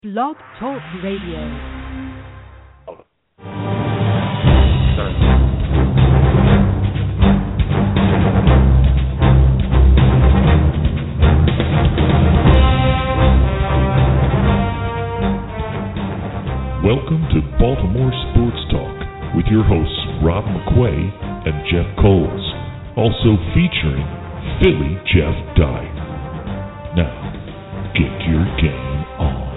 Blog Talk Radio. Welcome to Baltimore Sports Talk with your hosts Rob McQuay and Jeff Coles, also featuring Philly Jeff Dye. Now, get your game on.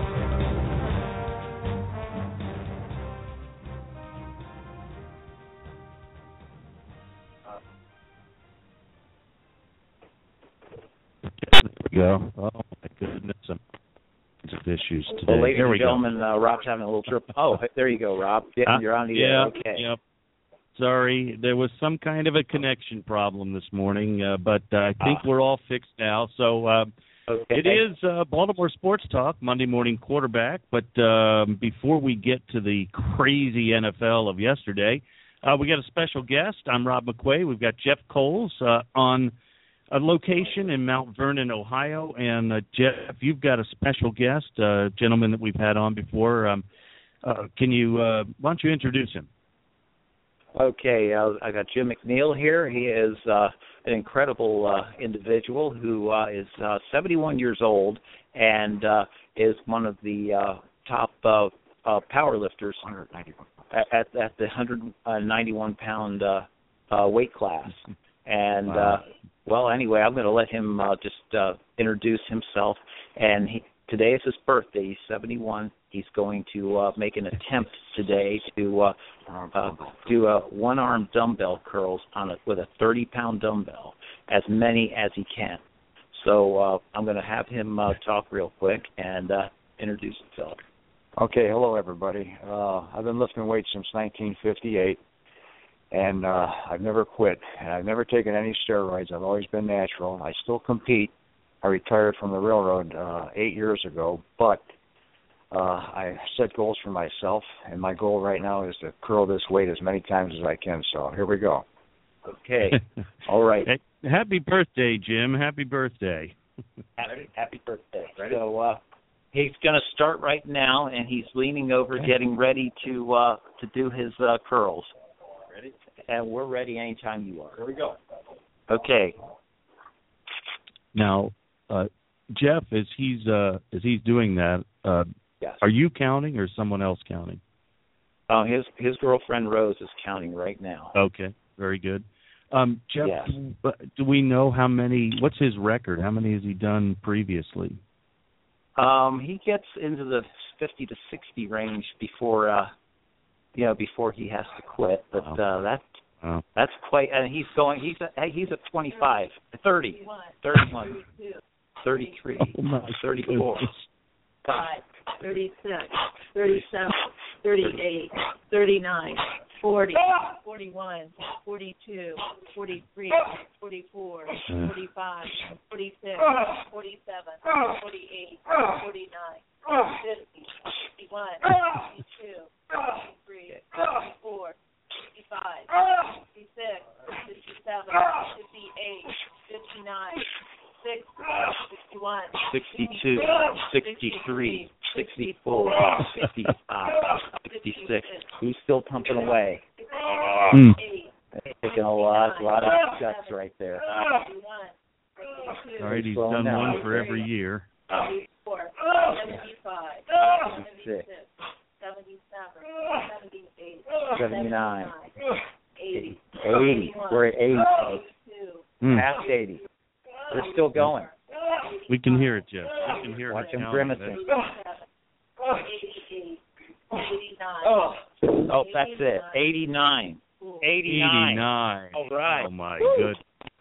Go. Oh my goodness, some issues today. Well, ladies and gentlemen, Rob's having a little trip. Oh, there you go, Rob. Yeah, you're on the air. Okay. Yep. Sorry, there was some kind of a connection problem this morning, but I think we're all fixed now. So Okay. it is Baltimore Sports Talk, Monday morning quarterback. But before we get to the crazy NFL of yesterday, we got a special guest. I'm Rob McQuay. We've got Jeff Coles on a location in Mount Vernon, Ohio. And, Jeff, you've got a special guest, a gentleman that we've had on before. Why don't you introduce him? Okay, I got Jim McNeil here. He is an incredible individual who is 71 years old and is one of the top power lifters at the 191-pound weight class. And, well, anyway, I'm going to let him just introduce himself. And today is his birthday. He's 71. He's going to make an attempt today to do a one-arm dumbbell curls with a 30-pound dumbbell, as many as he can. So I'm going to have him talk real quick and introduce himself. Okay, hello everybody. I've been lifting weights since 1958, and I've never quit. And I've never taken any steroids. I've always been natural. I still compete. I retired from the railroad 8 years ago, but I set goals for myself, and my goal right now is to curl this weight as many times as I can. So here we go. Okay. All right. Hey, happy birthday, Jim. Happy birthday. Happy birthday. So he's going to start right now, and he's leaning over, getting ready to do his curls. Ready? And we're ready anytime you are. Here we go. Okay. Now, Jeff, as he's doing that, yes. Are you counting or someone else counting? His girlfriend Rose is counting right now. Okay, very good. Jeff, yes. Do we know what's his record? How many has he done previously? He gets into the 50 to 60 range before he has to quit. But that's quite. And he's at 25, 30, 31, 33, 34. 5, 36, 37, 38, 39, 40, 41, 42, 43, 44, 45, 46, 47, 48, 49, 50, 51, 52, 53, 54, 55, 56, 57, 58, 59, 61, 62, 63, 64, 65, 66. Who's still pumping away? Taking a lot of guts right there. All right, he's done one for every year. 74, 75, 76, 77, 78, 79, 80. We're at 80, folks. Past 80. We're still going. We can hear it, Jeff. We can hear it. Watch him grimacing. 88, 89. Oh, that's it. 89. 89. All right. Oh my goodness.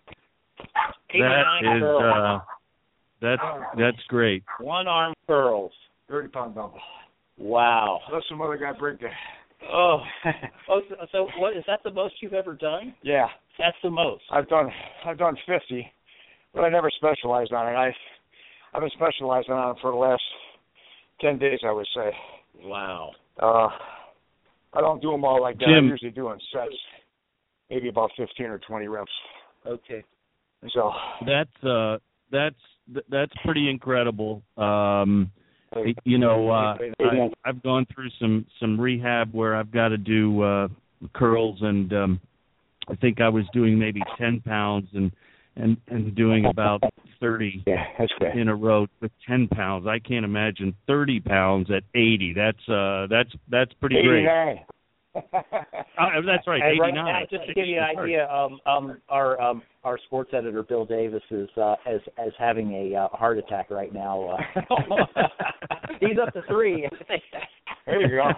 That's great. One arm curls. 30-pound dumbbell. Wow. Let some other guy break that. Oh, so what is that? The most you've ever done? Yeah. That's the most. I've done 50, but I never specialized on it. I've been specializing on it for the last 10 days, I would say. Wow. I don't do them all like that. Jim. I'm usually doing sets, maybe about 15 or 20 reps. Okay. So that's pretty incredible. You know, I've gone through some rehab where I've got to do curls, and I think I was doing maybe 10 pounds and doing about 30 in a row with 10 pounds. I can't imagine 30 pounds at 80. That's pretty 89. great. That's right, 89. Just to give you an idea, our sports editor Bill Davis is as having a heart attack right now. He's up to 3. There you go.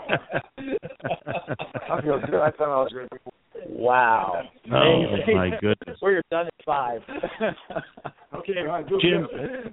I feel good. I thought I was good. Wow. Oh my goodness. We're done at 5. Okay, Jim.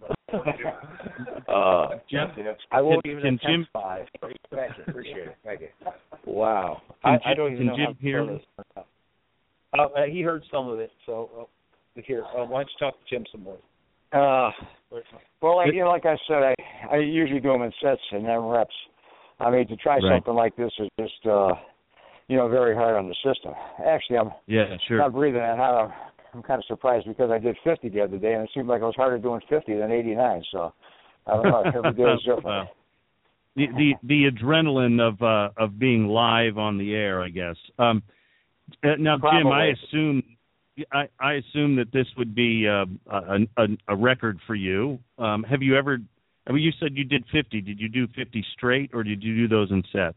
Jeff, I won't even can attempt Jim 5. Thank you. Appreciate it. Thank you. Wow. I don't even know Jim how hear to this. He heard some of it, so here. Why don't you talk to Jim some more? Well, like I said, I usually do them in sets and then reps. I mean, to try something like this is just, very hard on the system. Actually, I'm not breathing that hard. I'm kind of surprised because I did 50 the other day, and it seemed like I was harder doing 50 than 89. So I don't know. Every day is different. Wow. The adrenaline of being live on the air, I guess. Now, Probably. Jim, I assume that this would be a record for you. Have you ever? I mean, you said you did 50. Did you do 50 straight, or did you do those in sets?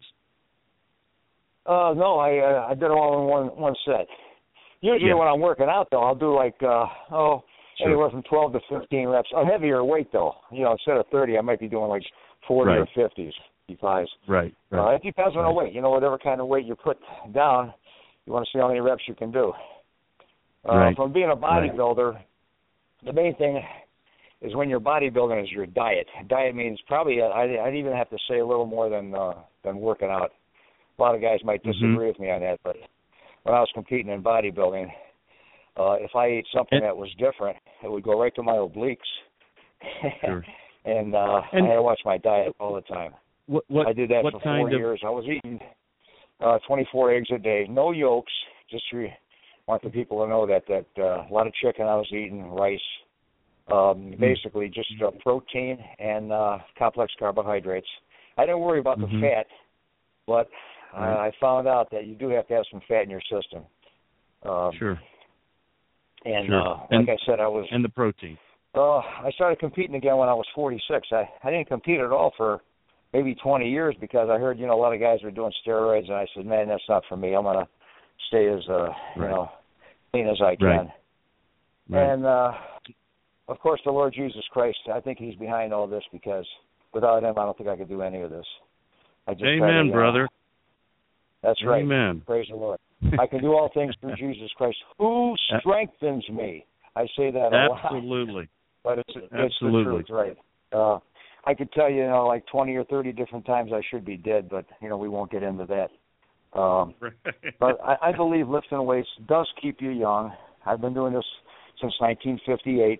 No, I did them all in one set. Usually when I'm working out, though, I'll do like anywhere from 12 to 15 reps. A heavier weight, though. Instead of 30, I might be doing like 40 or 50s, 55s. Right. It depends on the weight. Whatever kind of weight you put down, you want to see how many reps you can do. From being a bodybuilder, the main thing is when you're bodybuilding is your diet. Diet means probably, I'd even have to say a little more than working out. A lot of guys might disagree with me on that, but when I was competing in bodybuilding, if I ate something that was different, it would go right to my obliques. Sure. and I had to watch my diet all the time. I did that for 4 years. I was eating 24 eggs a day, no yolks. Just want the people to know that a lot of chicken I was eating, rice, basically just protein and complex carbohydrates. I didn't worry about the fat, but I found out that you do have to have some fat in your system. Sure. And like I said, and the protein. I started competing again when I was 46. I didn't compete at all for maybe 20 years because I heard, a lot of guys were doing steroids, and I said, man, that's not for me. I'm going to stay as, clean as I can. Right. And, of course, the Lord Jesus Christ, I think he's behind all this because without him, I don't think I could do any of this. Amen, brother. That's right. Amen. Praise the Lord. I can do all things through Jesus Christ, who strengthens me. I say that a lot. Absolutely. But it's the truth, right? I could tell you, like 20 or 30 different times I should be dead, but, we won't get into that. But I believe lifting weights does keep you young. I've been doing this since 1958,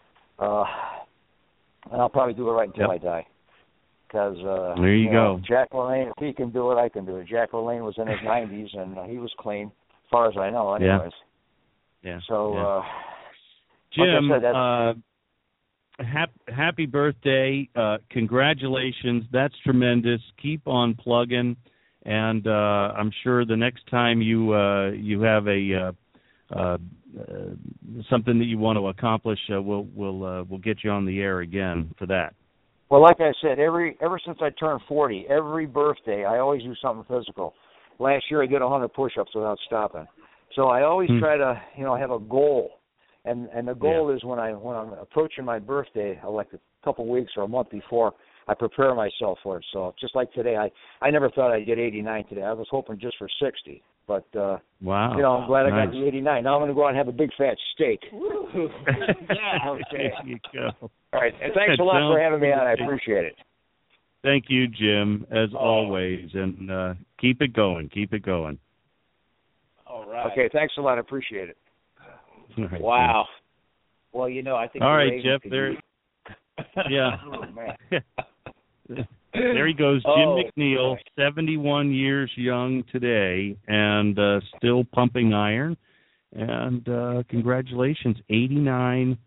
and I'll probably do it right until I die. Because there you go. Jack LaLanne, if he can do it, I can do it. Jack LaLanne was in his 90s, and he was clean, as far as I know, anyways. Yeah. So, Jim, like I said, happy birthday! Congratulations. That's tremendous. Keep on plugging, and I'm sure the next time you have a something that you want to accomplish, we'll get you on the air again for that. Well, like I said, ever since I turned 40, every birthday I always do something physical. Last year I did 100 push-ups without stopping. So I always try to, have a goal. And the goal is when I'm approaching my birthday, like a couple weeks or a month before, I prepare myself for it. So just like today, I never thought I'd get 89 today. I was hoping just for 60. But, wow. I'm glad I got the 89. Now I'm going to go out and have a big fat steak. Yeah, okay. There you go. All right. And thanks a lot for having me on. I appreciate it. Thank you, Jim, as always. And keep it going. Keep it going. All right. Okay. Thanks a lot. I appreciate it. Right, wow. Well, I think. All right, Jeff. There. Yeah. Oh, man. There he goes, Jim McNeil, 71 years young today, and still pumping iron. And congratulations, 89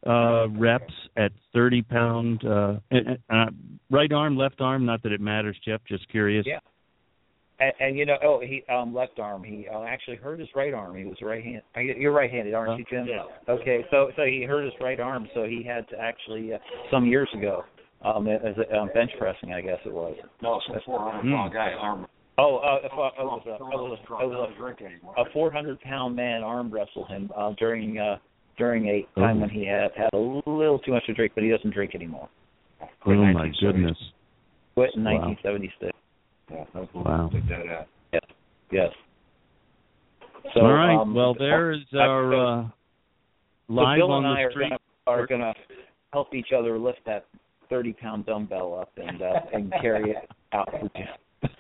reps at 30-pound right arm, left arm. Not that it matters, Jeff. Just curious. Yeah. And he left arm. He actually hurt his right arm. He was right-handed. You're right-handed, aren't you, Jim? Yeah. Okay, so he hurt his right arm, so he had to actually some years ago, as bench pressing, I guess it was. No, it's a 400-pound guy arm. It was a 400-pound man arm wrestled him during a time when he had a little too much to drink, but he doesn't drink anymore. Oh my goodness! Quit in 1976. Yeah, wow. Yes. So, all right. Well, there's our live Bill on and the I street. are gonna help each other lift that 30-pound dumbbell up and carry it out for Jim.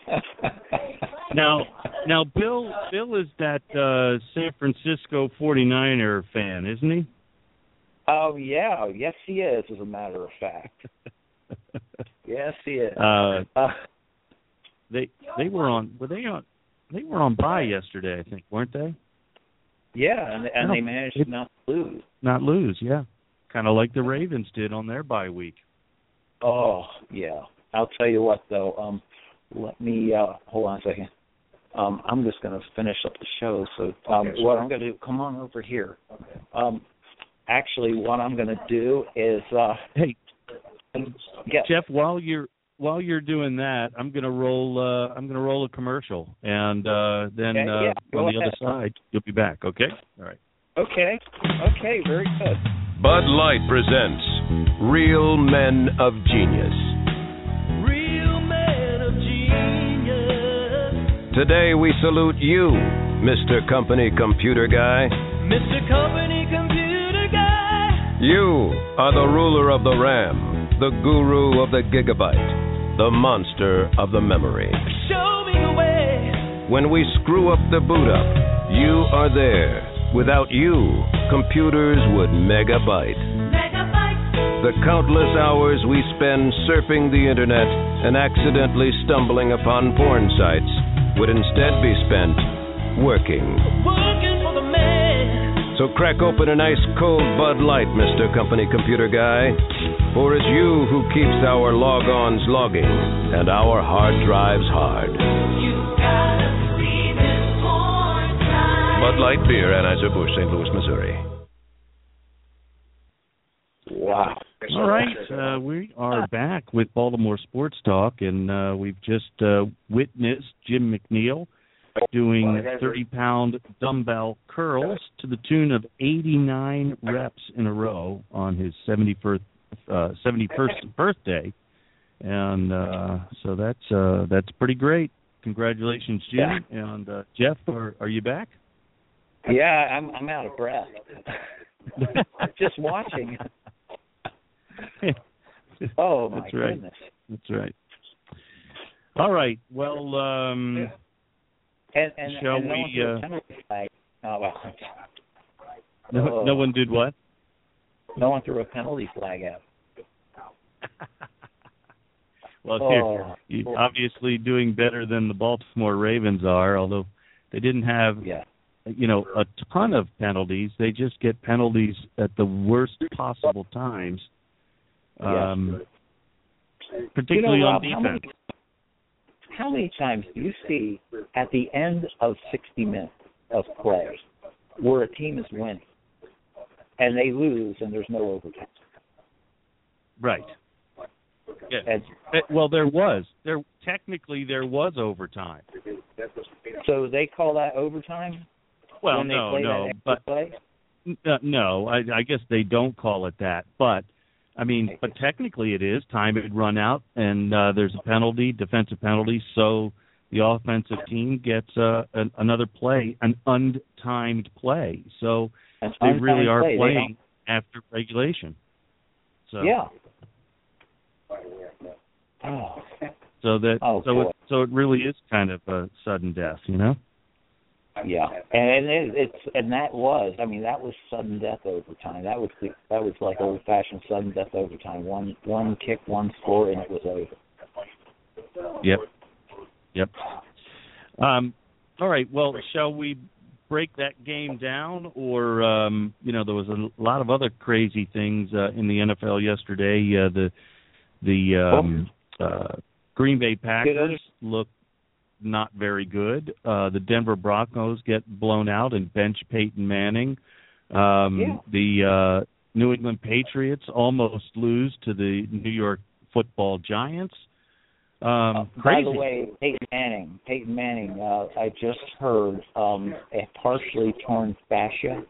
Now, Bill is that San Francisco 49er fan, isn't he? Oh yeah, yes he is. As a matter of fact, yes he is. They were on bye yesterday, I think, weren't they? Yeah, and they managed to not lose. Not lose, yeah. Kind of like the Ravens did on their bye week. Oh yeah, I'll tell you what though. Let me hold on a second. I'm just going to finish up the show. So what I'm going to do, come on over here. Actually, what I'm going to do is hey, yeah. Jeff, while you're doing that, I'm going to roll a commercial, and then on the other side you'll be back. Okay. All right. Okay. Very good. Bud Light presents Real Men of Genius. Today we salute you, Mr. Company Computer Guy. Mr. Company Computer Guy. You are the ruler of the RAM, the guru of the gigabyte, the monster of the memory. Show me the way. When we screw up the boot up, you are there. Without you, computers would megabyte. The countless hours we spend surfing the internet and accidentally stumbling upon porn sites would instead be spent working for the man. So crack open an ice cold Bud Light, Mr. Company Computer Guy, for it's you who keeps our log-ons logging and our hard drives hard. You gotta see this porn site. Bud Light Beer, Anheuser-Busch, St. Louis, Missouri. Wow. All right, we are back with Baltimore Sports Talk, and we've just witnessed Jim McNeil doing 30-pound dumbbell curls to the tune of 89 reps in a row on his 71st birthday, and so that's pretty great. Congratulations, Jim. Yeah. And Jeff, are you back? Yeah, I'm out of breath. Just watching. Oh my goodness! That's right. All right. Well, shall we? No one did what? No one threw a penalty flag out. Well, you're obviously doing better than the Baltimore Ravens are, although they didn't have, a ton of penalties. They just get penalties at the worst possible times. Particularly on defense. How many times do you see at the end of 60 minutes of play where a team is winning and they lose and there's no overtime? Right. Yeah. Well, there was overtime. So they call that overtime? Well, no, I guess they don't call it that, but but technically it is. Time had run out, and there's a penalty, defensive penalty, so the offensive team gets another play, an untimed play. So they really are playing after regulation. So yeah. So it really is kind of a sudden death, Yeah, and that was sudden death overtime. That was like old-fashioned sudden death overtime. One kick, one score, and it was over. Yep. All right. Well, shall we break that game down, or there was a lot of other crazy things in the NFL yesterday. The Green Bay Packers look not very good. The Denver Broncos get blown out and bench Peyton Manning. The New England Patriots almost lose to the New York Football Giants. By the way, Peyton Manning, I just heard a partially torn fascia.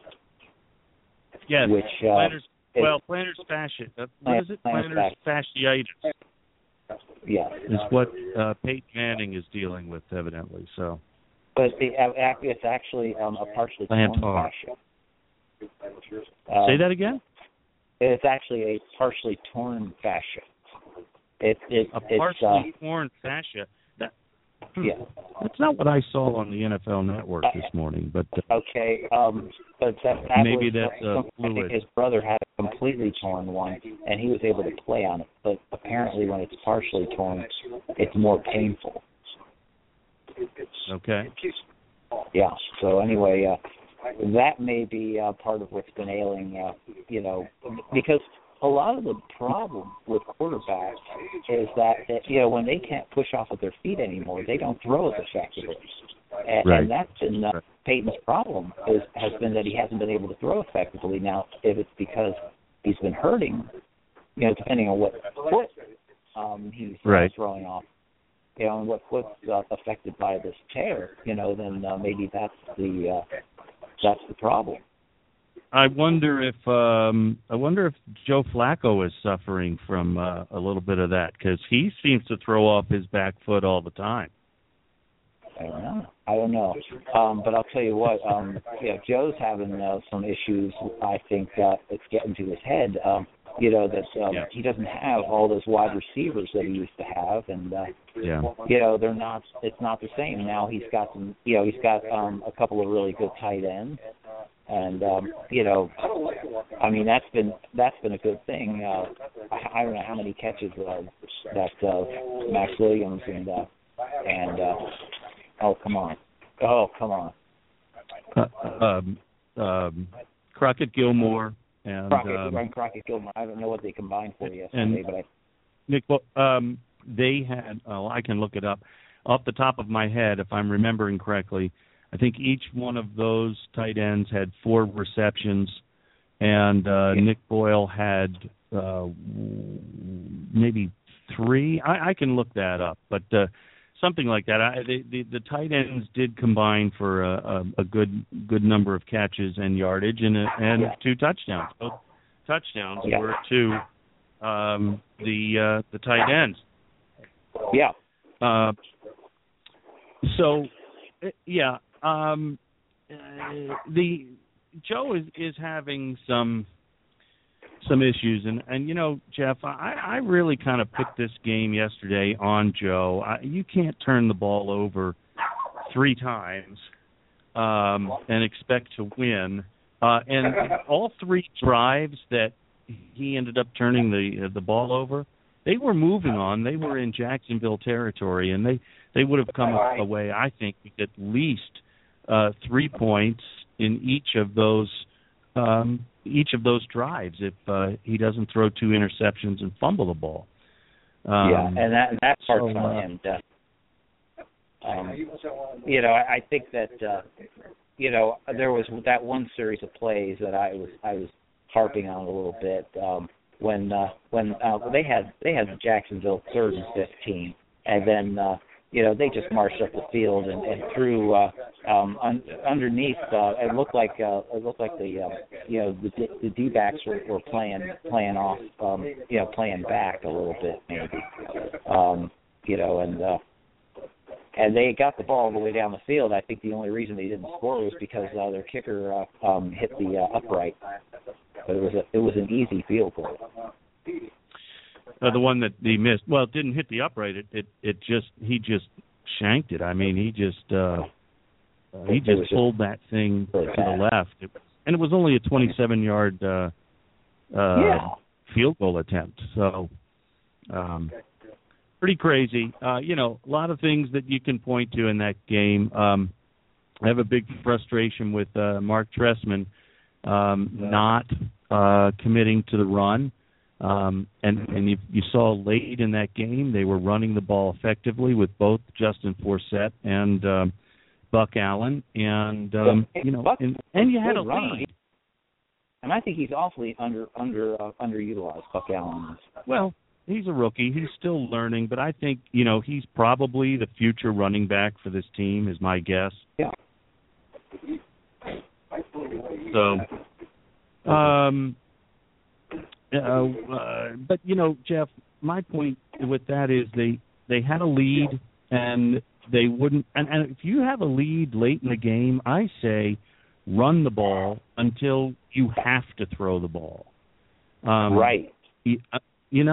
Yes, which, plantar fascia. What is it? Plantar fasciitis. Yeah, is what Peyton Manning is dealing with, evidently. So, but it's actually a partially torn fascia. Say that again. It's actually a partially torn fascia. It's partially torn fascia. That's not what I saw on the NFL Network this morning. But okay, but maybe that's I think his brother had a completely torn one, and he was able to play on it. But apparently, when it's partially torn, it's more painful. Okay. Yeah. So anyway, that may be part of what's been ailing, because a lot of the problem with quarterbacks is that when they can't push off of their feet anymore, they don't throw as effectively. And that's been Peyton's problem has been that he hasn't been able to throw effectively. Now, if it's because he's been hurting, depending on what foot he's throwing off, and what foot's affected by this tear, then maybe that's the problem. I wonder if Joe Flacco is suffering from a little bit of that, because he seems to throw off his back foot all the time. I don't know. But I'll tell you what. Joe's having some issues. I think it's getting to his head. He doesn't have all those wide receivers that he used to have, and they're not. It's not the same now. He's got some. He's got a couple of really good tight ends. And I mean that's been a good thing. I don't know how many catches that Max Williams and Crockett Gilmore and Crockett Gilmore. I don't know what they combined for yesterday, but Nick. They had. I can look it up off the top of my head if I'm remembering correctly. I think each one of those tight ends had 4 receptions, and Nick Boyle had maybe 3. I can look that up, but something like that. The tight ends did combine for a good number of catches and yardage and 2 touchdowns. Both touchdowns were to the tight ends. Yeah. The Joe is having some issues, and Jeff, I really kind of picked this game yesterday on Joe. You can't turn the ball over 3 times and expect to win. And all 3 drives that he ended up turning the ball over, they were moving on. They were in Jacksonville territory, and they would have come away, I think, with at least 3 points in each of those drives if he doesn't throw 2 interceptions and fumble the ball. And that part's on him. I think that there was that one series of plays that I was harping on a little bit when they had Jacksonville 3rd and 15, and then they just marched up the field and threw underneath. It looked like the D-backs were playing off, playing back a little bit maybe, and they got the ball all the way down the field. I think the only reason they didn't score was because their kicker hit the upright. But it was an easy field goal. The one that he missed, well, it didn't hit the upright. He just shanked it. I mean, he just pulled that thing to the left, and it was only a 27-yard field goal attempt. So, pretty crazy. A lot of things that you can point to in that game. I have a big frustration with Mark Trestman not committing to the run. And you saw late in that game, they were running the ball effectively with both Justin Forsett and Buck Allen, and you had a lead. And I think he's awfully underutilized, Buck Allen. Well, he's a rookie. He's still learning, but I think, he's probably the future running back for this team, is my guess. Yeah. So, but, Jeff, my point with that is they had a lead, and they wouldn't – and if you have a lead late in the game, I say run the ball until you have to throw the ball. Right. Unless you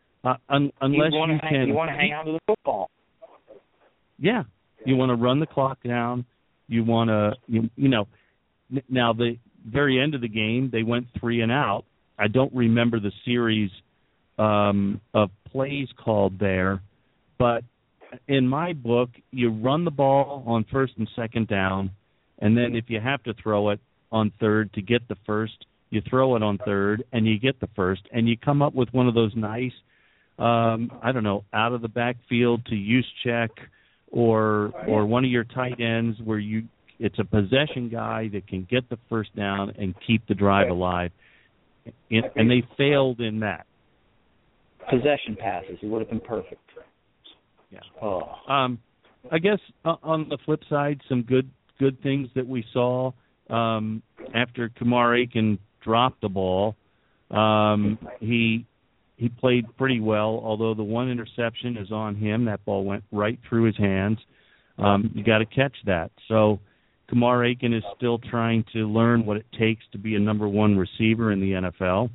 can. You want to hang on to the football. Yeah. You want to run the clock down. You want to, now the very end of the game, they went 3 and out. I don't remember the series of plays called there, but in my book, you run the ball on first and second down, and then if you have to throw it on third to get the first, you throw it on third, and you get the first, and you come up with one of those nice, out of the backfield to use check or one of your tight ends where it's a possession guy that can get the first down and keep the drive alive. And they failed in that. Possession passes. It would have been perfect. Yeah. Oh. I guess on the flip side, some good things that we saw after Kamar Aiken dropped the ball. He played pretty well, although the one interception is on him. That ball went right through his hands. You got to catch that. So Kamar Aiken is still trying to learn what it takes to be a number one receiver in the NFL.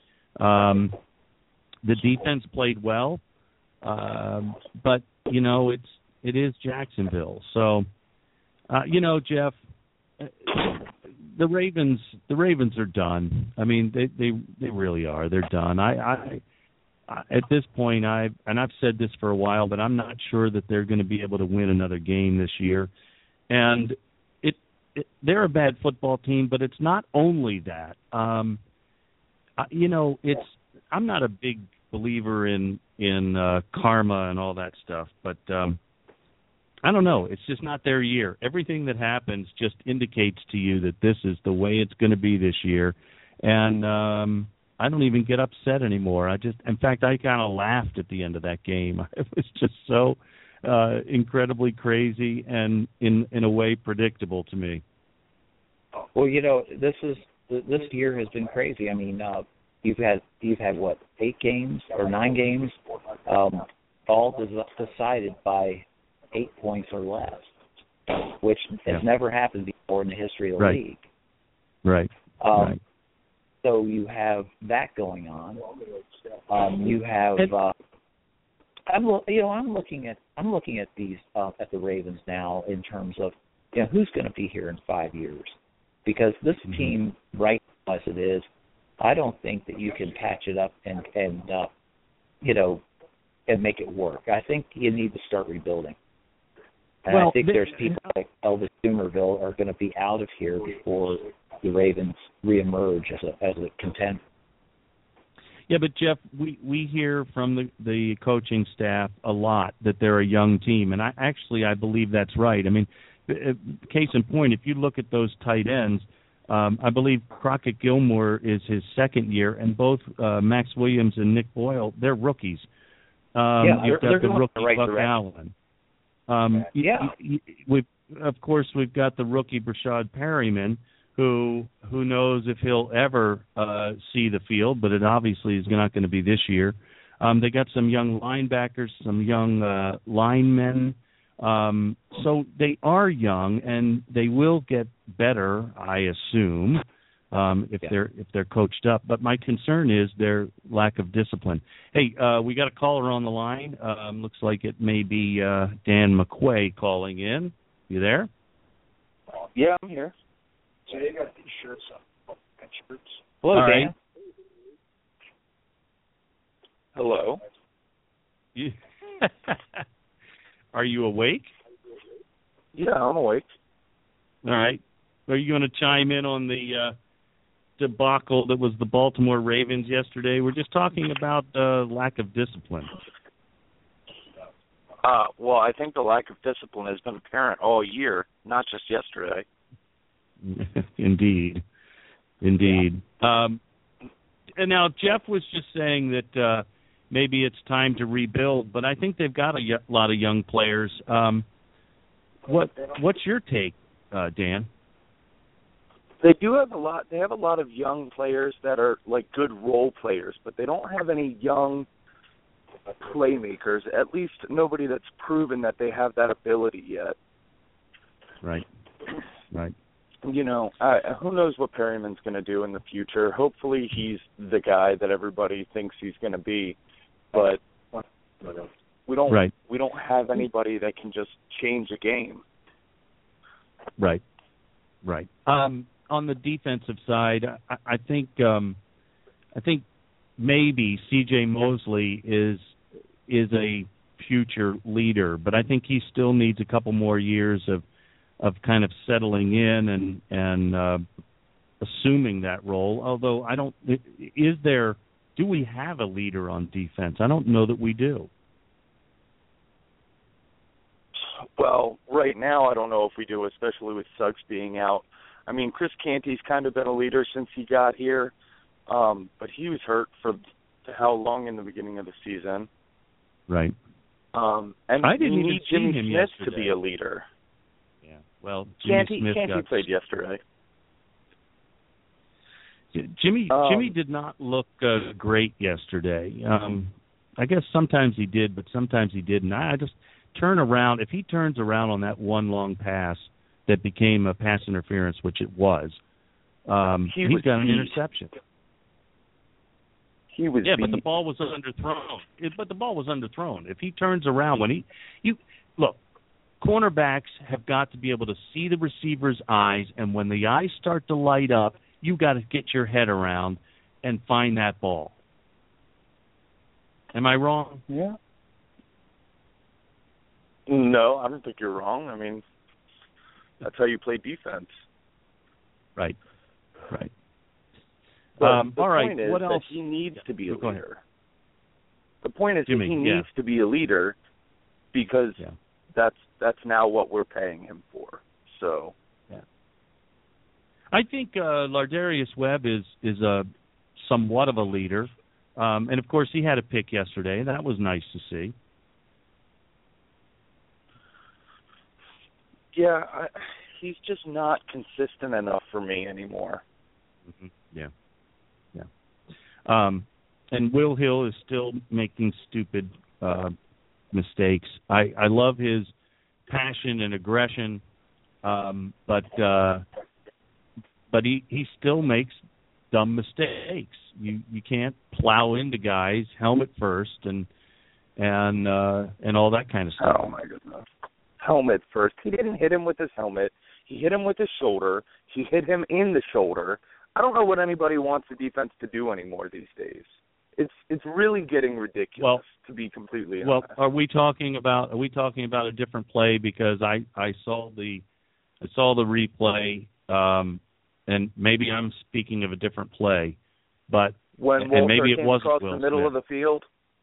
The defense played well, but it is Jacksonville. So Jeff, the Ravens are done. I mean, they really are. They're done. I at this point, I've said this for a while, but I'm not sure that they're going to be able to win another game this year. And they're a bad football team, but it's not only that. I'm not a big believer in karma and all that stuff, but I don't know. It's just not their year. Everything that happens just indicates to you that this is the way it's going to be this year, and I don't even get upset anymore. In fact, I kind of laughed at the end of that game. It was just so incredibly crazy and in a way predictable to me. Well, this year has been crazy. I mean, you've had what, 8 games or 9 games, all decided by 8 points or less, which has never happened before in the history of the league. Right. Right. So you have that going on. You have. I'm looking at these at the Ravens now in terms of who's going to be here in 5 years, because this team, right as it is, I don't think that you can patch it up and make it work. I think you need to start rebuilding. And I think there's people like Elvis Dumervil are going to be out of here before the Ravens reemerge as a contender. Yeah, but Jeff, we hear from the coaching staff a lot that they're a young team, and I believe that's right. I mean, case in point, if you look at those tight ends, I believe Crockett Gilmore is his second year, and both Max Williams and Nick Boyle, they're rookies. You've got the rookie right Buck direction. Allen. We've got the rookie Brashad Perryman, who knows if he'll ever see the field, but it obviously is not going to be this year. They got some young linebackers, some young linemen. So they are young, and they will get better, I assume, if they're coached up. But my concern is their lack of discipline. Hey, we got a caller on the line. Looks like it may be Dan McQuay calling in. You there? Yeah, I'm here. So they got these shirts up. Got shirts. Hello, all Dan. Right. Hello. Are you awake? Yeah, I'm awake. All right. Are you going to chime in on the debacle that was the Baltimore Ravens yesterday? We're just talking about lack of discipline. Well, I think the lack of discipline has been apparent all year, not just yesterday. Indeed. And now Jeff was just saying that maybe it's time to rebuild, but I think they've got a lot of young players. What's your take, Dan? They do have a lot. They have a lot of young players that are like good role players, but they don't have any young playmakers. At least nobody that's proven that they have that ability yet. Right. You know, who knows what Perryman's going to do in the future. Hopefully he's the guy that everybody thinks he's going to be, but we don't have anybody that can just change a game. Right. On the defensive side, I think maybe C.J. Mosley is a future leader, but I think he still needs a couple more years of kind of settling in and assuming that role. Although do we have a leader on defense? I don't know that we do. Well, right now I don't know if we do, especially with Suggs being out. I mean, Chris Canty's kind of been a leader since he got here, but he was hurt for how long in the beginning of the season. Right. And I didn't even need see Jimmy him Smith yesterday to be a leader. Yeah. Well, Canty played yesterday. Jimmy did not look great yesterday. I guess sometimes he did, but sometimes he didn't. I just turn around. If he turns around on that one long pass that became a pass interference, which it was, he's got an interception. He was but the ball was underthrown. If he turns around look, cornerbacks have got to be able to see the receiver's eyes, and when the eyes start to light up, you got to get your head around and find that ball. Am I wrong? Yeah. No, I don't think you're wrong. I mean, that's how you play defense. Right. All right. What else? He needs to be a Go leader. ahead. The point is Jimmy, that he needs to be a leader because that's now what we're paying him for. So. Yeah. I think Lardarius Webb is a somewhat of a leader, and of course he had a pick yesterday. That was nice to see. Yeah, he's just not consistent enough for me anymore. Mm-hmm. Yeah. And Will Hill is still making stupid mistakes. I love his passion and aggression, but he still makes dumb mistakes. You can't plow into guys helmet first and all that kind of stuff. Oh my goodness. Helmet first. He didn't hit him with his helmet. He hit him with his shoulder. He hit him in the shoulder. I don't know what anybody wants the defense to do anymore these days. It's really getting ridiculous, to be completely honest. Well, are we talking about a different play? Because I saw the replay, and maybe I'm speaking of a different play, but when Walter maybe it came wasn't across Will the middle Smith. of the field.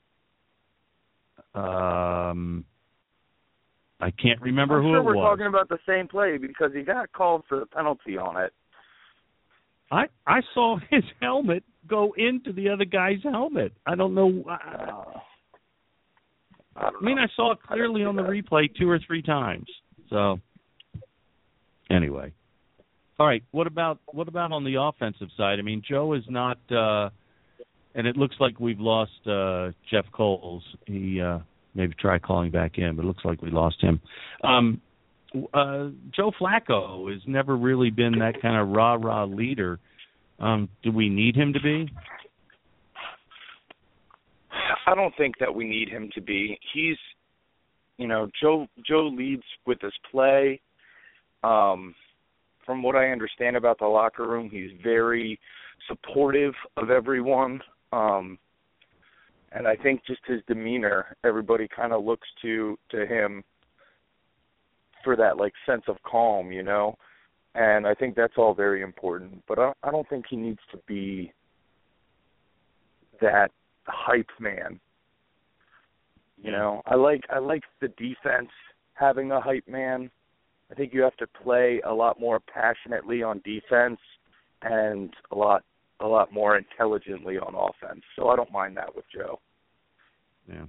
I can't remember I'm who sure it we're was. talking about the same play because he got called for the penalty on it. I saw his helmet go into the other guy's helmet. I don't know. I saw it clearly on the replay 2 or 3 times. So, anyway. All right, what about on the offensive side? I mean, Joe is not and it looks like we've lost Jeff Coles. He maybe try calling back in, but it looks like we lost him. Joe Flacco has never really been that kind of rah-rah leader. Do we need him to be? I don't think that we need him to be. He's, Joe leads with his play. From what I understand about the locker room, he's very supportive of everyone. And I think just his demeanor, everybody kind of looks to him for that, sense of calm, And I think that's all very important. But I don't think he needs to be that hype man. You know, I like the defense having a hype man. I think you have to play a lot more passionately on defense and a lot more intelligently on offense. So I don't mind that with Joe. Yeah.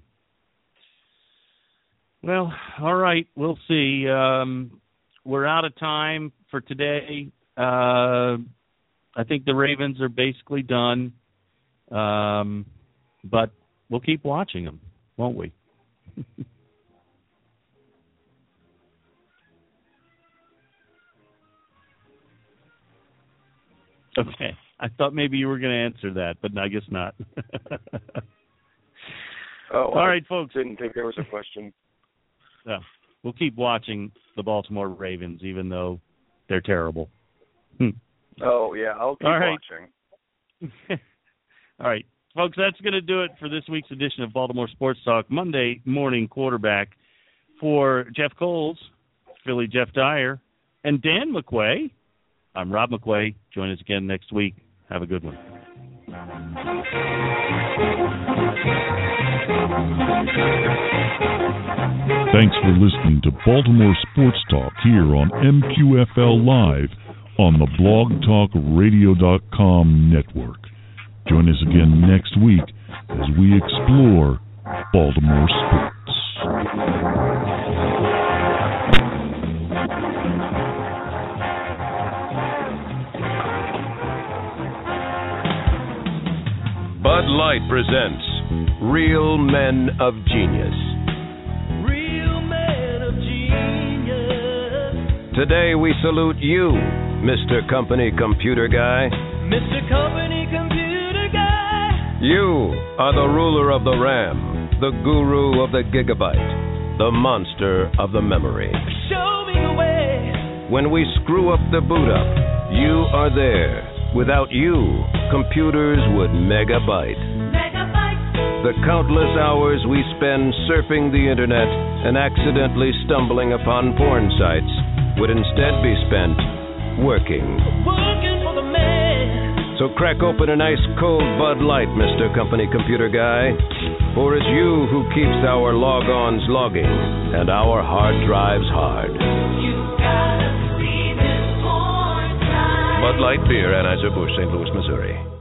Well, all right. We'll see. We're out of time for today. I think the Ravens are basically done. But we'll keep watching them, won't we? Okay. I thought maybe you were going to answer that, but I guess not. All right, folks. Didn't think there was a question. Yeah. We'll keep watching the Baltimore Ravens, even though they're terrible. Oh, yeah, I'll keep watching. All right. Folks, that's going to do it for this week's edition of Baltimore Sports Talk, Monday morning quarterback. For Jeff Coles, Philly Jeff Dyer, and Dan McQuay, I'm Rob McQuay. Join us again next week. Have a good one. Thanks for listening to Baltimore Sports Talk here on MQFL Live on the blogtalkradio.com network. Join us again next week as we explore Baltimore sports. Bud Light presents Real Men of Genius. Real Men of Genius. Today we salute you, Mr. Company Computer Guy. Mr. Company Computer Guy. You are the ruler of the RAM, the guru of the gigabyte, the monster of the memory. Show me the way. When we screw up the boot up, you are there. Without you, computers would megabyte. The countless hours we spend surfing the internet and accidentally stumbling upon porn sites would instead be spent working for the man. So crack open an ice cold Bud Light, Mr. Company Computer Guy, for it's you who keeps our log-ons logging and our hard drives hard. You gotta see this porn site. Bud Light Beer, Anheuser-Busch, St. Louis, Missouri.